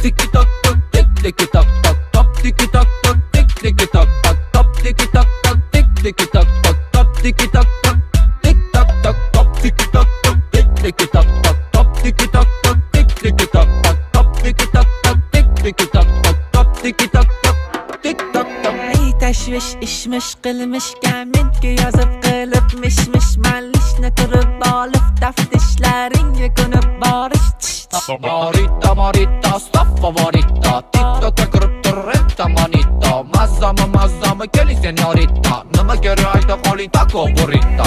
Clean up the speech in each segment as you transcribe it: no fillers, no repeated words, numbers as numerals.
tiki tak tak tik tiki tak tak top tiki tak tak tik tiki tak tak top tiki tak tak tik tiki tak tak top tiki tak tak tik tak tak top tiki tak tak tik tiki tak tak top tiki tak tak tik tiki tak tak top tiki tak tak tik tiki tak tak top tiki tak tak tik tak tak. Ey tashvish ishmish qilmishgan menga yozib qilib mishmish malishni turib olib taftishlarga ko'nib borish. Marita marita stop favorita TikTok'ga kirib turibdi monita mazzami keling senyorita nima kerak ayta qoling taco burrito.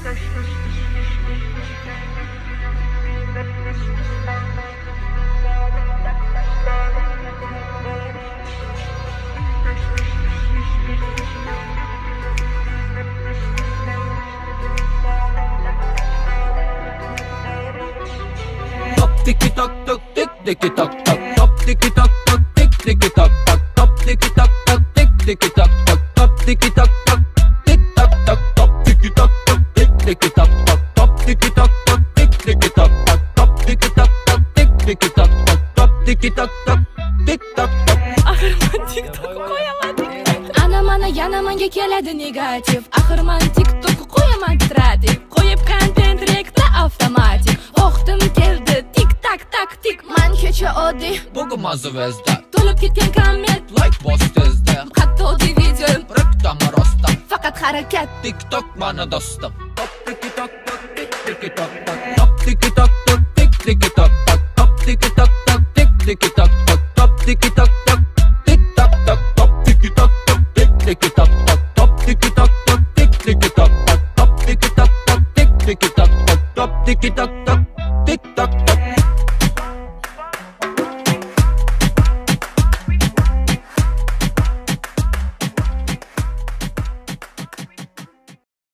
Tiki tak tak tik tiki tak tak top tiki tak tak tik tiki tak tak top tiki tak tak tik tiki tak tak top tiki tak tak tik tak tak top tiki tak tak tik tiki tak tak top tiki tak tak tik tiki tak tak top tiki tak tak tik tiki tak tak top tiki tak tak tik tak tak. Axir men TikTok qo'yaman. Ana mana yana menga keladi negativ. Axir men TikTok qo'yaman strategy. Qo'yib content rekla avtomatik. Vaqtim keldi tik tak tak tik. Men kecha oddiy Bugun mazvezda to'lib ketgan komment. like bos tezda Hatto oddiy video reklama rostdan faqat harakat. TikTok mana dostum. Top tiki tak tak tik tiki tak tak top tiki tak tak tik tiki tak tak top tiki tak tak tik tiki tak tak top tiki tak tak tik tak tak top tiki tak tak tik tiki tak tak top tiki tak tak tik tiki tak tak top tiki tak tak tik tiki tak tak top tiki tak tak tik tak tak.